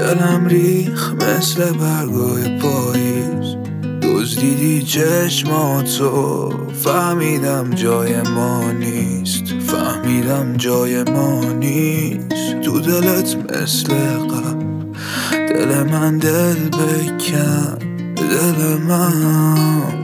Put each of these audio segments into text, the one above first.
دلم ریخ مثل برگای پاییز، دزدیدی چشماتو، فهمیدم جای ما نیست، فهمیدم جای ما نیست. تو دلت مثل قبل دل من دل بکن، دل من.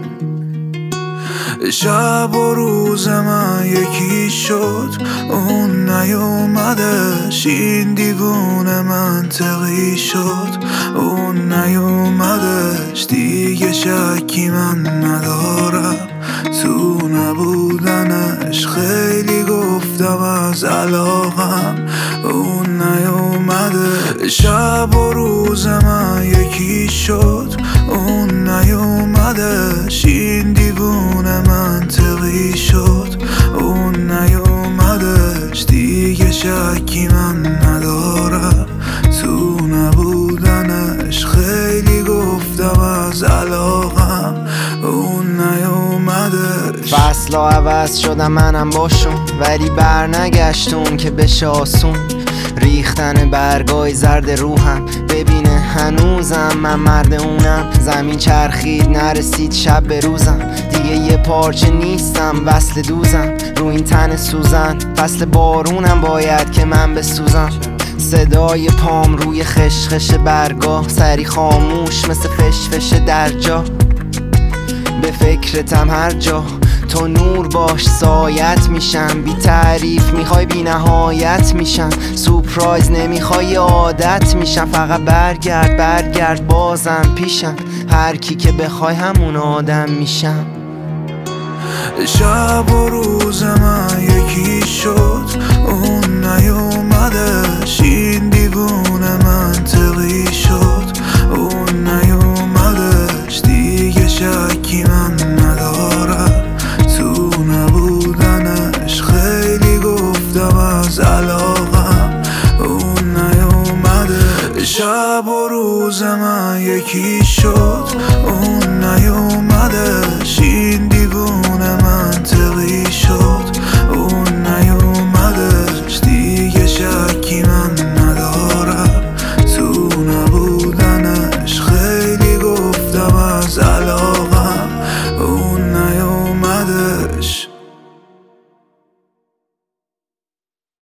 شب و روز من یکی شد، اون نیومدش. این دیوونه منطقی شد، اون نیومدش. دیگه شکی من ندارم تو نبودنش. خیلی گفتم از علاقم، اون نیومده. شب و روز من یکی شد، اون نیومدش. این دیوونه منطقی شد، اون نیومدش. دیگه شکی من ندارم تو نبودنش. خیلی گفتم از علاقم، اون نیومدش. فصلا عوض شدم منم باشون، ولی بر نگشتون که بشه آسون. ریختن برگای زرد روحم، ببینه هنوزم من مرد اونم. زمین چرخید نرسید شب به روزم، دیگه یه پارچه نیستم وصل دوزم. رو این تن سوزن فصل بارونم، باید که من بسوزم. صدای پام روی خشخش برگاه، سری خاموش مثل فشفش در جا. به فکرتم هر جا، تو نور باش سایت میشم. بی تعریف میخوای بی نهایت میشم. سورپرایز نمیخوای عادت میشم. فقط برگرد برگرد بازم پیشم. هر کی که بخوای همون آدم میشم. شب و روز من یکی شد، اون نیومدش. این